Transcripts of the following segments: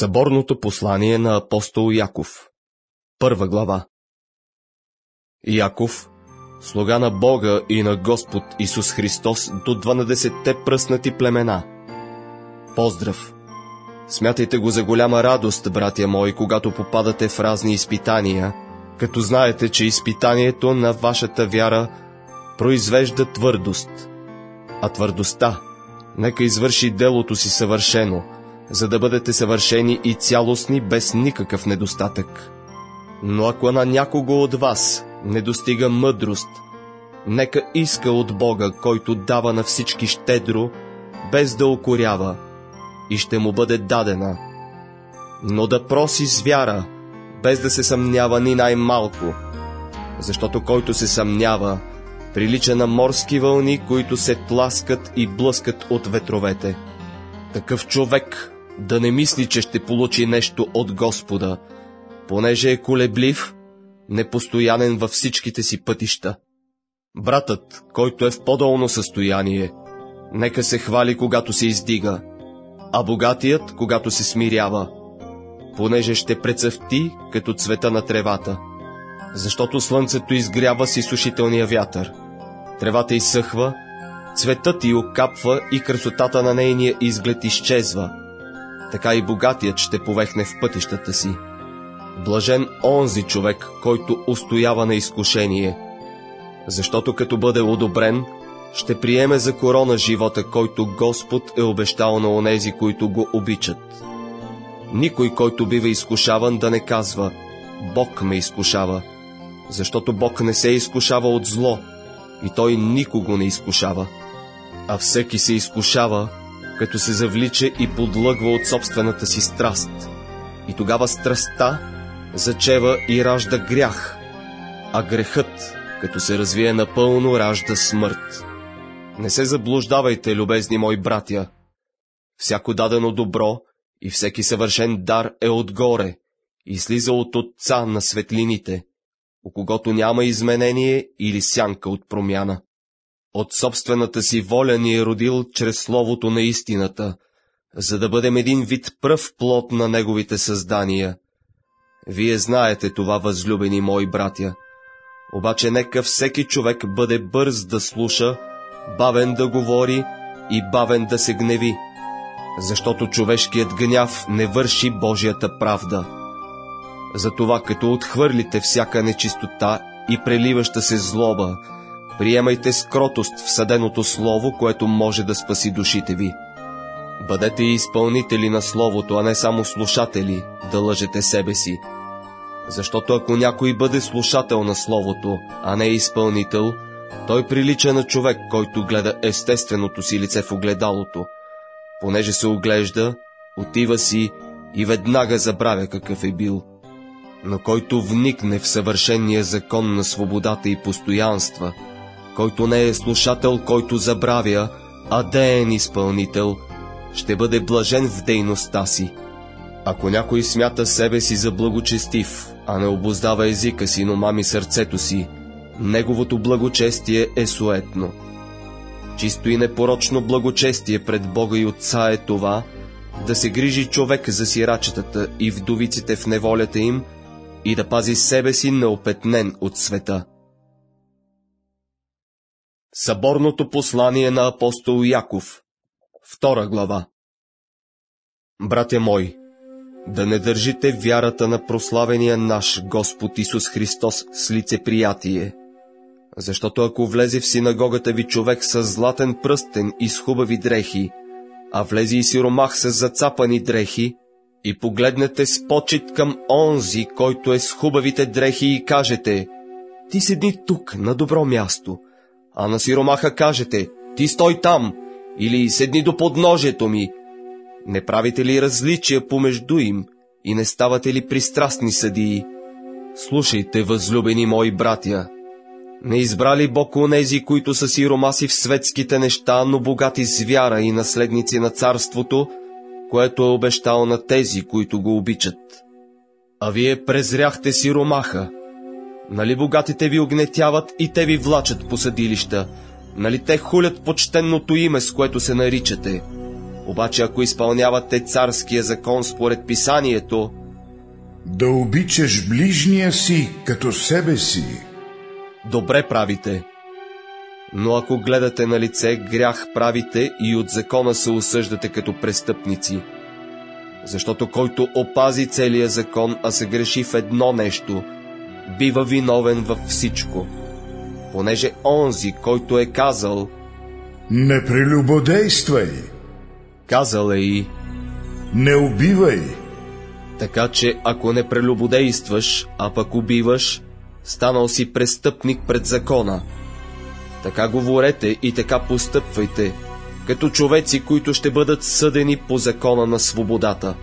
Съборното послание на апостол Яков. 1 глава. Яков, слуга на Бога и на Господ Исус Христос до 12-те пръснати племена. Поздрав! Смятайте го за голяма радост, братя мои, когато попадате в разни изпитания, като знаете, че изпитанието на вашата вяра произвежда твърдост. А твърдостта нека извърши делото си съвършено, за да бъдете съвършени и цялостни без никакъв недостатък. Но ако на някого от вас не достига мъдрост, нека иска от Бога, който дава на всички щедро, без да укорява, и ще му бъде дадена. Но да проси с вяра, без да се съмнява ни най-малко, защото който се съмнява, прилича на морски вълни, които се тласкат и блъскат от ветровете. Такъв човек да не мисли, че ще получи нещо от Господа, понеже е колеблив, непостоянен във всичките си пътища. Братът, който е в по-долно състояние, нека се хвали, когато се издига, а богатият, когато се смирява, понеже ще прецъфти като цвета на тревата. Защото слънцето изгрява с изсушителния вятър, тревата изсъхва, цветът й окапва и красотата на нейния изглед изчезва. Така и богатият ще повехне в пътищата си. Блажен онзи човек, който устоява на изкушение, защото като бъде одобрен, ще приеме за корона живота, който Господ е обещал на онези, които го обичат. Никой, който бива изкушаван, да не казва: Бог ме изкушава, защото Бог не се изкушава от зло, и Той никого не изкушава. А всеки се изкушава, като се завлича и подлъгва от собствената си страст. И тогава страстта зачева и ражда грях, а грехът, като се развие напълно, ражда смърт. Не се заблуждавайте, любезни мои братя. Всяко дадено добро и всеки съвършен дар е отгоре и слиза от Отца на светлините, у когото няма изменение или сянка от промяна. От собствената си воля ни е родил чрез Словото на истината, за да бъдем един вид пръв плод на Неговите създания. Вие знаете това, възлюбени мои братя. Обаче нека всеки човек бъде бърз да слуша, бавен да говори и бавен да се гневи, защото човешкият гняв не върши Божията правда. Затова, като отхвърлите всяка нечистота и преливаща се злоба, приемайте с кротост всъденото слово, което може да спаси душите ви. Бъдете и изпълнители на словото, а не само слушатели, да лъжете себе си. Защото ако някой бъде слушател на словото, а не изпълнител, той прилича на човек, който гледа естественото си лице в огледалото. Понеже се оглежда, отива си и веднага забравя какъв е бил. Но който вникне в съвършения закон на свободата и постоянства, който не е слушател, който забравя, а деен изпълнител, ще бъде блажен в дейността си. Ако някой смята себе си за благочестив, а не обуздава езика си, но мами сърцето си, неговото благочестие е суетно. Чисто и непорочно благочестие пред Бога и Отца е това, да се грижи човек за сирачетата и вдовиците в неволята им и да пази себе си неопетнен от света. Съборното послание на апостол Яков. 2 глава. Братя мои, да не държите вярата на прославения наш Господ Исус Христос с лицеприятие. Защото ако влезе в синагогата ви човек с златен пръстен и с хубави дрехи, а влезе и сиромах с зацапани дрехи, и погледнете с почит към онзи, който е с хубавите дрехи, и кажете: ти седни тук, на добро място, а на сиромаха кажете: ти стой там, или седни до подножието ми, не правите ли различия помежду им и не ставате ли пристрастни съдии? Слушайте, възлюбени мои братя, не избра ли Бог онези, които са сиромаси в светските неща, но богати с вяра и наследници на царството, което е обещал на тези, които го обичат? А вие презряхте сиромаха. Нали богатите ви огнетяват и те ви влачат по съдилища? Нали те хулят почтенното име, с което се наричате? Обаче ако изпълнявате царския закон според писанието, да обичаш ближния си като себе си, добре правите. Но ако гледате на лице, грях правите и от закона се осъждате като престъпници. Защото който опази целия закон, а се греши в едно нещо, бива виновен във всичко. Понеже онзи, който е казал: не прелюбодействай, казал е и: не убивай. Така че ако не прелюбодействаш, а пък убиваш, станал си престъпник пред закона. Така говорете и така постъпвайте, като човеци, които ще бъдат съдени по закона на свободата.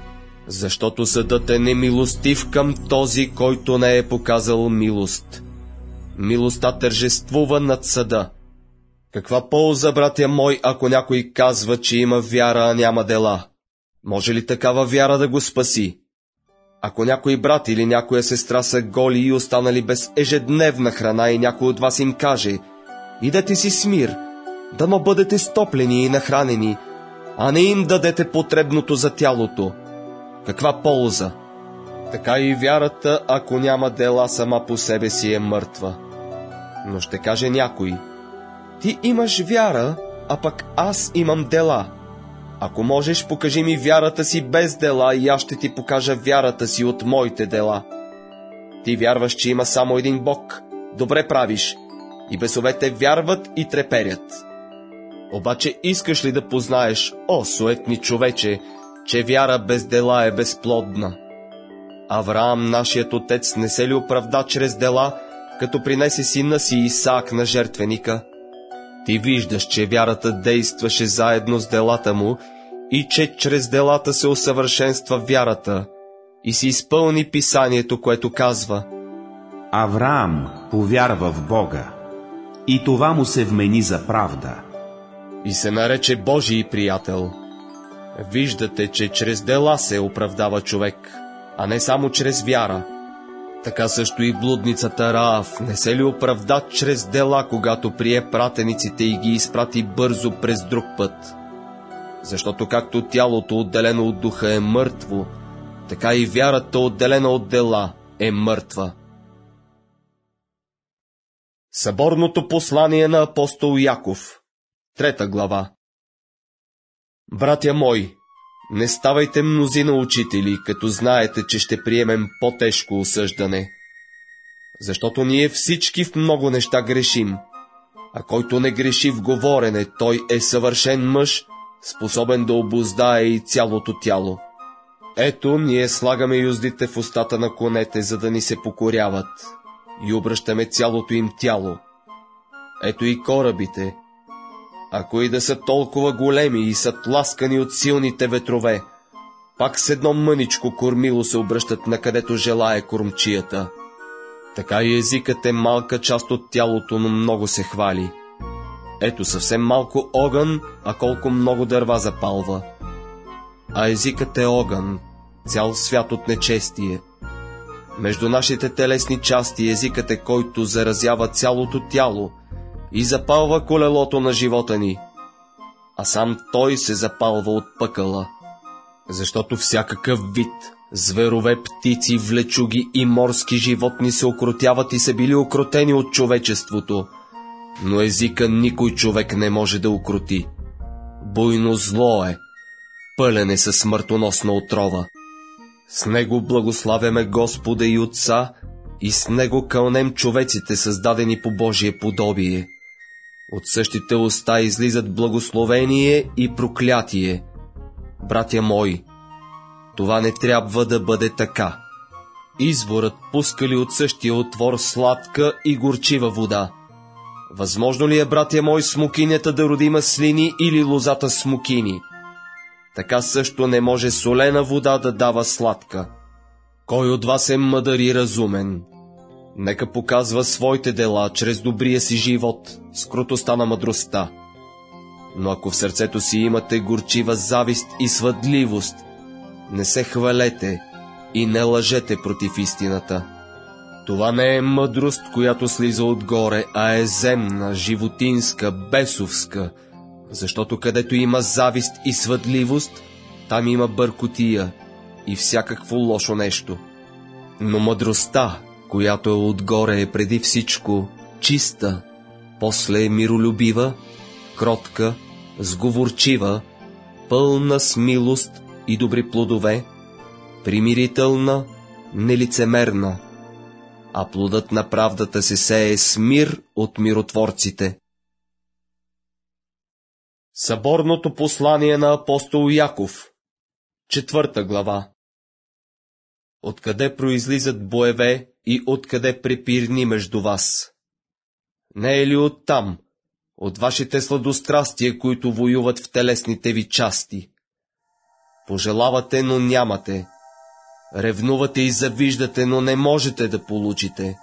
Защото съдът е немилостив към този, който не е показал милост. Милостта тържествува над съда. Каква полза, братя мой, ако някой казва, че има вяра, а няма дела? Може ли такава вяра да го спаси? Ако някой брат или някоя сестра са голи и останали без ежедневна храна и някой от вас им каже: идете си с мир, дано бъдете стоплени и нахранени, а не им дадете потребното за тялото, каква полза? Така и вярата, ако няма дела, сама по себе си е мъртва. Но ще каже някой: ти имаш вяра, а пък аз имам дела. Ако можеш, покажи ми вярата си без дела и аз ще ти покажа вярата си от моите дела. Ти вярваш, че има само един Бог. Добре правиш. И бесовете вярват и треперят. Обаче искаш ли да познаеш, о, суетни човече, че вяра без дела е безплодна? Авраам, нашият отец, не се ли оправда чрез дела, като принесе сина си Исаак на жертвеника? Ти виждаш, че вярата действаше заедно с делата му и че чрез делата се усъвършенства вярата и си изпълни писанието, което казва: Авраам повярва в Бога и това му се вмени за правда. И се нарече Божий приятел. Виждате, че чрез дела се оправдава човек, а не само чрез вяра. Така също и блудницата Раав не се ли оправда чрез дела, когато прие пратениците и ги изпрати бързо през друг път? Защото както тялото, отделено от духа, е мъртво, така и вярата, отделена от дела, е мъртва. Съборното послание на апостол Яков, 3 глава. Братя мои, не ставайте мнозина учители, като знаете, че ще приемем по-тежко осъждане. Защото ние всички в много неща грешим, а който не греши в говорене, той е съвършен мъж, способен да обуздае и цялото тяло. Ето, ние слагаме юздите в устата на конете, за да ни се покоряват, и обръщаме цялото им тяло. Ето и корабите, ако и да са толкова големи и са тласкани от силните ветрове, пак с едно мъничко кормило се обръщат накъдето желае кормчията. Така и езикът е малка част от тялото, но много се хвали. Ето съвсем малко огън, а колко много дърва запалва. А езикът е огън, цял свят от нечестие. Между нашите телесни части езикът е, който заразява цялото тяло и запалва колелото на живота ни, а сам той се запалва от пъкъла. Защото всякакъв вид, зверове, птици, влечуги и морски животни се окротяват и са били окротени от човечеството, но езика никой човек не може да укроти. Буйно зло е, пълен е със смъртоносна отрова. С него благославяме Господа и Отца, и с него кълнем човеците, създадени по Божие подобие. От същите уста излизат благословение и проклятие. Братя мои, това не трябва да бъде така. Изворът пуска ли от същия отвор сладка и горчива вода? Възможно ли е, братя мои, смокинята да роди маслини или лозата смокини? Така също не може солена вода да дава сладка. Кой от вас е мъдър и разумен? Нека показва своите дела чрез добрия си живот, с кротостта на мъдростта. Но ако в сърцето си имате горчива завист и свъдливост, не се хвалете и не лъжете против истината. Това не е мъдрост, която слиза отгоре, а е земна, животинска, бесовска, Защото където има завист и свъдливост, там има бъркотия и всякакво лошо нещо. Но мъдростта, която е отгоре, е преди всичко чиста, после е миролюбива, кротка, сговорчива, пълна с милост и добри плодове, примирителна, нелицемерна, а плодът на правдата се сее с мир от миротворците. Съборното послание на апостол Яков, 4 глава. Откъде произлизат боеве и откъде препирни между вас? Не е ли оттам, от вашите сладострастия, които воюват в телесните ви части? Пожелавате, но нямате. Ревнувате и завиждате, но не можете да получите.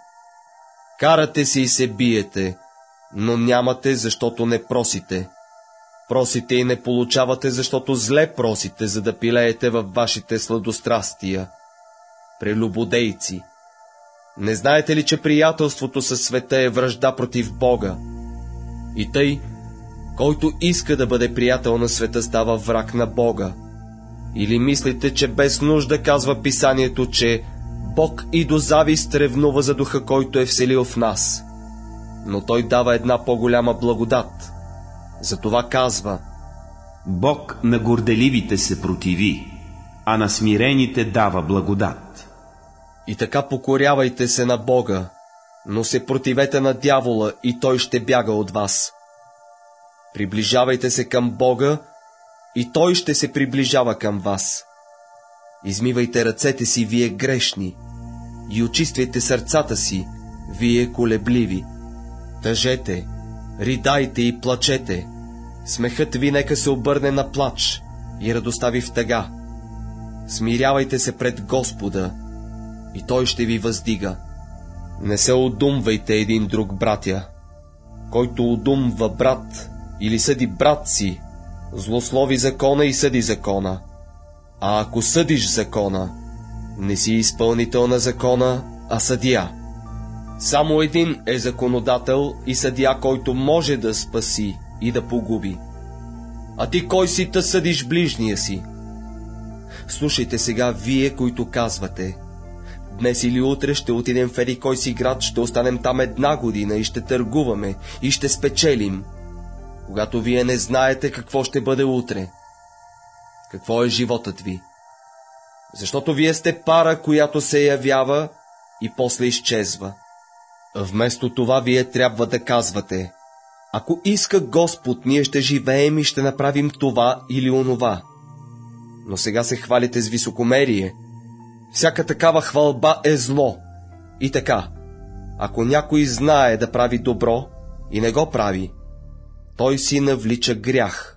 Карате се и се биете, но нямате, защото не просите. Просите и не получавате, защото зле просите, за да пилеете във вашите сладострастия. Прелюбодейци! Не знаете ли, че приятелството със света е вражда против Бога? И тъй, който иска да бъде приятел на света, става враг на Бога. Или мислите, че без нужда казва писанието, че Бог и до завист ревнува за духа, който е вселил в нас? Но Той дава една по-голяма благодат. Затова казва: Бог на горделивите се противи, а на смирените дава благодат. И така покорявайте се на Бога, но се противете на дявола и той ще бяга от вас. Приближавайте се към Бога и той ще се приближава към вас. Измивайте ръцете си, вие грешни, и очиствайте сърцата си, вие колебливи. Тъжете, ридайте и плачете. Смехът ви нека се обърне на плач и радостта ви в тъга. Смирявайте се пред Господа и Той ще ви въздига. Не се одумвайте един друг, братя. Който одумва брат или съди брат си, злослови закона и съди закона. А ако съдиш закона, не си изпълнител на закона, а съдия. Само един е законодател и съдия, който може да спаси и да погуби. А ти кой си да съдиш ближния си? Слушайте сега, вие, които казвате: днес или утре ще отидем в еди кой си град, ще останем там 1 година и ще търгуваме и ще спечелим, когато вие не знаете какво ще бъде утре. Какво е животът ви? Защото вие сте пара, която се явява и после изчезва. Вместо това вие трябва да казвате: ако иска Господ, ние ще живеем и ще направим това или онова. Но сега се хвалите с високомерие. Всяка такава хвалба е зло. И така, ако някой знае да прави добро и не го прави, той си навлича грях.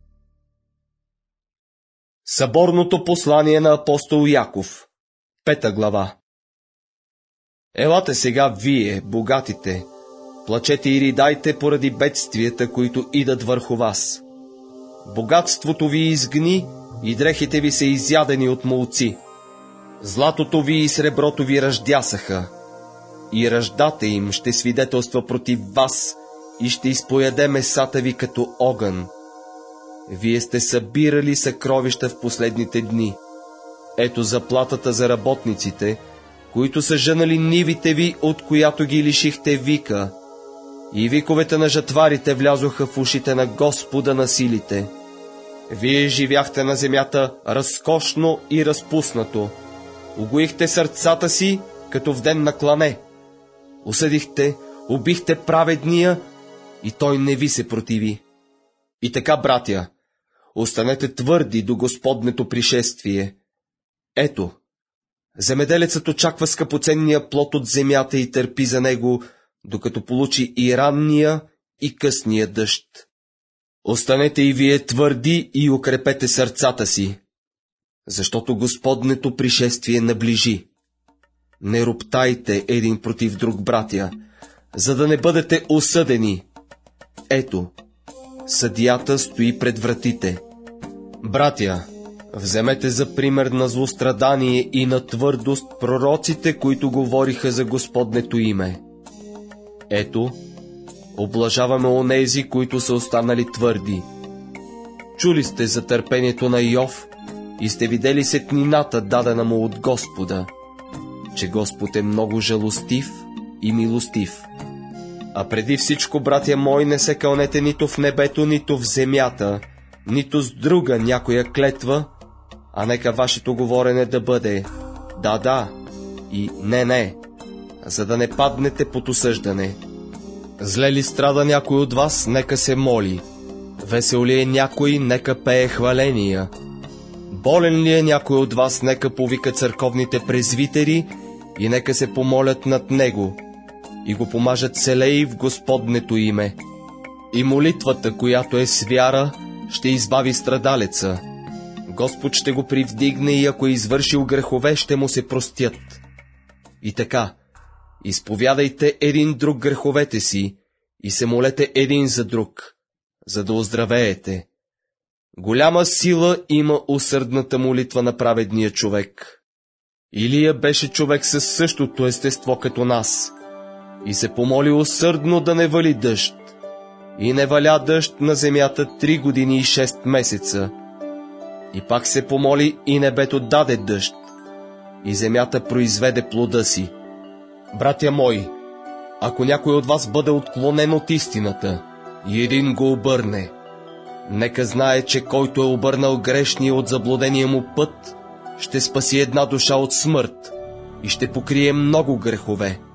Съборното послание на апостол Яков, 5 глава. Елате сега вие, богатите, плачете и ридайте поради бедствията, които идат върху вас. Богатството ви изгни и дрехите ви са изядени от молци. Златото ви и среброто ви ръждясаха, и ръждата им ще свидетелства против вас и ще изпояде месата ви като огън. Вие сте събирали съкровища в последните дни. Ето заплатата за работниците, които са жънали нивите ви, от която ги лишихте вика, и виковете на жатварите влязоха в ушите на Господа на силите. Вие живяхте на земята разкошно и разпуснато, угоихте сърцата си, като в ден на клане. Осъдихте, убихте праведния, и той не ви се противи. И така, братя, останете твърди до Господнето пришествие. Ето, земеделецът очаква скъпоценния плод от земята и търпи за него, докато получи и ранния, и късния дъжд. Останете и вие твърди и укрепете сърцата си, защото Господнето пришествие наближи. Не роптайте един против друг, братя, за да не бъдете осъдени. Ето, съдията стои пред вратите. Братя, вземете за пример на злострадание и на твърдост пророците, които говориха за Господнето име. Ето, облажаваме онези, които са останали твърди. чули сте за търпението на Йов и сте видели сетнината, дадена му от Господа, че Господ е много жалостив и милостив. А преди всичко, братя мои, не се кълнете нито в небето, нито в земята, нито с друга някоя клетва, а нека вашето говорене да бъде да, да и не, не, за да не паднете под осъждане. Зле ли страда някой от вас, нека се моли. Весел ли е някой, нека пее хваления. Болен ли е някой от вас, нека повика църковните презвитери и нека се помолят над него и го помажат целей в Господнето име. И молитвата, която е с вяра, ще избави страдалеца. Господ ще го привдигне и ако е извършил грехове, ще му се простят. И така, изповядайте един друг греховете си и се молете един за друг, за да оздравеете. Голяма сила има усърдната молитва на праведния човек. Илия беше човек със същото естество като нас и се помоли усърдно да не вали дъжд. И не валя дъжд на земята 3 години и 6 месеца. И пак се помоли и небето даде дъжд, и земята произведе плода си. Братя мои, ако някой от вас бъде отклонен от истината и един го обърне, нека знае, че който е обърнал грешния от заблудения му път, ще спаси една душа от смърт и ще покрие много грехове.